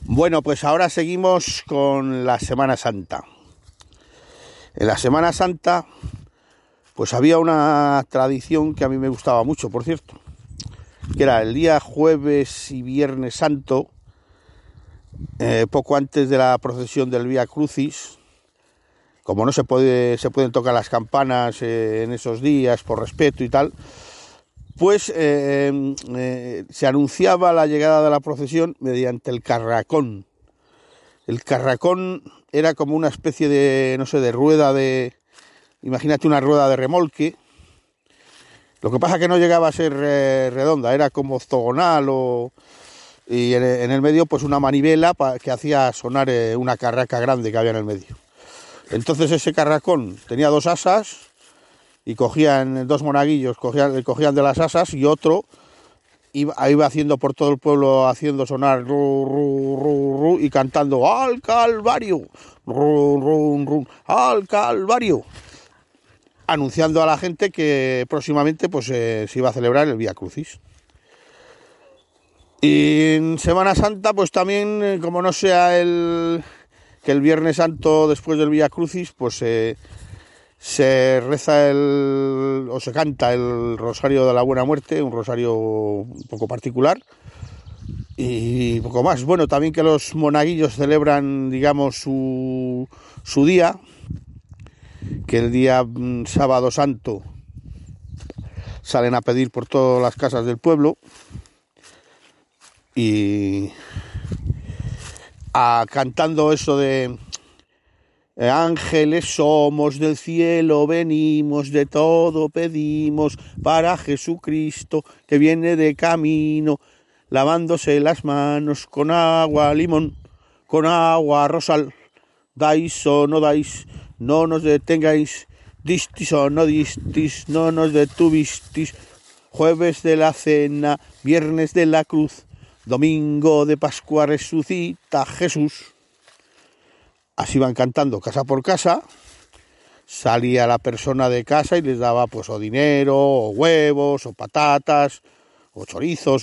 Bueno, pues ahora seguimos con la Semana Santa. En la Semana Santa, pues había una tradición que a mí me gustaba mucho, por cierto, que era el día jueves y viernes santo, poco antes de la procesión del Vía Crucis. Como no se pueden tocar las campanas en esos días por respeto y tal, pues se anunciaba la llegada de la procesión mediante el carracón. El carracón era como una especie de rueda imagínate una rueda de remolque. Lo que pasa es que no llegaba a ser redonda, era como octogonal y en el medio pues una manivela que hacía sonar una carraca grande que había en el medio. Entonces ese carracón tenía dos asas y dos monaguillos, cogían de las asas y otro iba haciendo por todo el pueblo, haciendo sonar ru, ru, ru, ru, y cantando ¡Al Calvario! Ru, ru, ru, ¡Al Calvario! Anunciando a la gente que próximamente pues se iba a celebrar el Vía Crucis. Y en Semana Santa pues también, como no sea que el Viernes Santo después del Vía Crucis, pues se reza o se canta el Rosario de la Buena Muerte, un rosario un poco particular y poco más. Bueno, también que los monaguillos celebran, digamos, su día, que el día sábado santo salen a pedir por todas las casas del pueblo y cantando eso de ángeles somos del cielo, venimos de todo pedimos para Jesucristo que viene de camino, lavándose las manos con agua limón, con agua rosal, dais o no dais, no nos detengáis, distis o no distis, no nos detuvistis, jueves de la cena, viernes de la cruz, domingo de Pascua resucita Jesús. Así van cantando casa por casa, salía la persona de casa y les daba pues o dinero, o huevos, o patatas, o chorizos,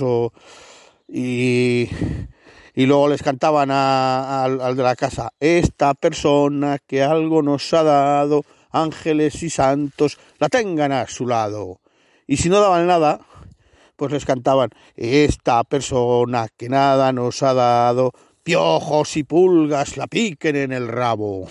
y luego les cantaban al de la casa, esta persona que algo nos ha dado, ángeles y santos la tengan a su lado. Y si no daban nada, pues les cantaban, esta persona que nada nos ha dado, piojos y pulgas la piquen en el rabo.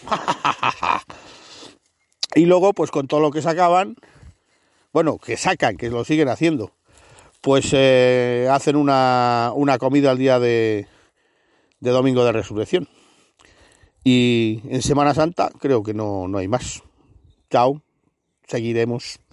Y luego, pues con todo lo que sacaban, bueno, que sacan, que lo siguen haciendo, pues hacen una comida al día de Domingo de Resurrección. Y en Semana Santa creo que no hay más. Chao, seguiremos.